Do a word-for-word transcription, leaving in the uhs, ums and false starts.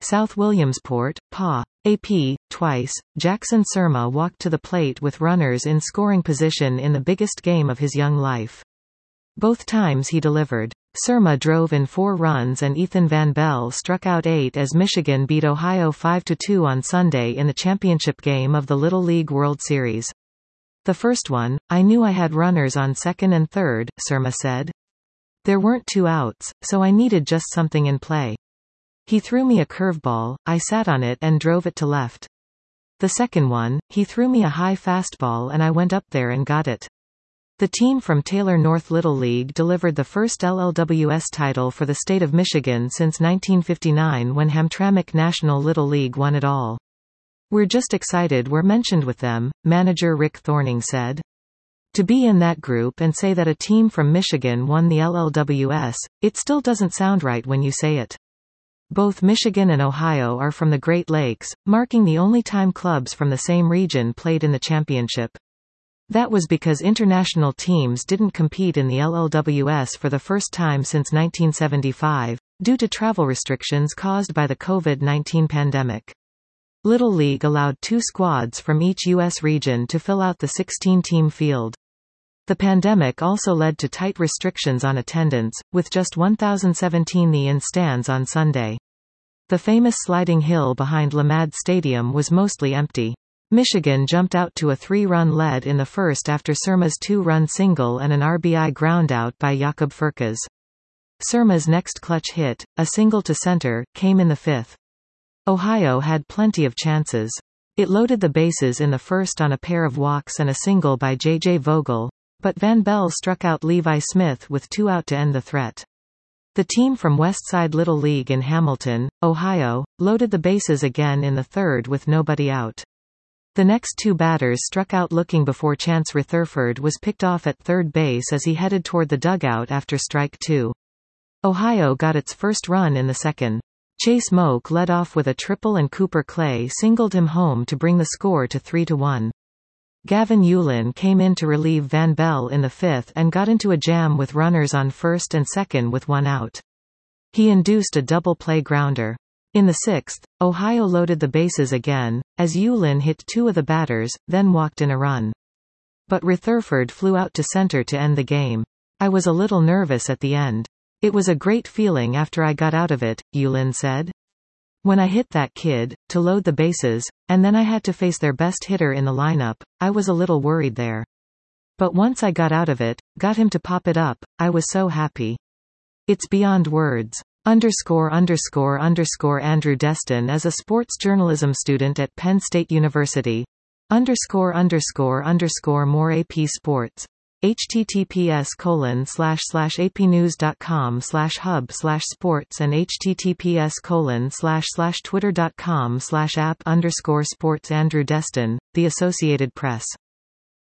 South Williamsport, P A. A P, twice, Jackson Surma walked to the plate with runners in scoring position in the biggest game of his young life. Both times he delivered. Surma drove in four runs and Ethan Van Belle struck out eight as Michigan beat Ohio five to two on Sunday in the championship game of the Little League World Series. The first one, I knew I had runners on second and third, Surma said. There weren't two outs, so I needed just something in play. He threw me a curveball, I sat on it and drove it to left. The second one, he threw me a high fastball and I went up there and got it. The team from Taylor North Little League delivered the first L L W S title for the state of Michigan since nineteen fifty-nine when Hamtramck National Little League won it all. We're just excited we're mentioned with them, manager Rick Thorning said. To be in that group and say that a team from Michigan won the L L W S, it still doesn't sound right when you say it. Both Michigan and Ohio are from the Great Lakes, marking the only time clubs from the same region played in the championship. That was because international teams didn't compete in the L L W S for the first time since nineteen seventy-five, due to travel restrictions caused by the COVID nineteen pandemic. Little League allowed two squads from each U S region to fill out the sixteen-team field. The pandemic also led to tight restrictions on attendance, with just one thousand seventeen in stands on Sunday. The famous sliding hill behind Lamad Stadium was mostly empty. Michigan jumped out to a three-run lead in the first after Surma's two-run single and an R B I groundout by Jakob Furkas. Surma's next clutch hit, a single to center, came in the fifth. Ohio had plenty of chances. It loaded the bases in the first on a pair of walks and a single by J J Vogel, but Van Belle struck out Levi Smith with two out to end the threat. The team from Westside Little League in Hamilton, Ohio, loaded the bases again in the third with nobody out. The next two batters struck out looking before Chance Rutherford was picked off at third base as he headed toward the dugout after strike two. Ohio got its first run in the second. Chase Moak led off with a triple and Cooper Clay singled him home to bring the score to three to one. Gavin Yulin came in to relieve Van Belle in the fifth and got into a jam with runners on first and second with one out. He induced a double play grounder. In the sixth, Ohio loaded the bases again, as Yulin hit two of the batters, then walked in a run. But Rutherford flew out to center to end the game. I was a little nervous at the end. It was a great feeling after I got out of it, Yulin said. When I hit that kid, to load the bases, and then I had to face their best hitter in the lineup, I was a little worried there. But once I got out of it, got him to pop it up, I was so happy. It's beyond words. Underscore underscore underscore Andrew Destin is a sports journalism student at Penn State University. Underscore underscore underscore more A P Sports. https colon slash slash apnews.com slash hub slash sports and https colon slash slash twitter.com slash app underscore sports Andrew Destin, The Associated Press.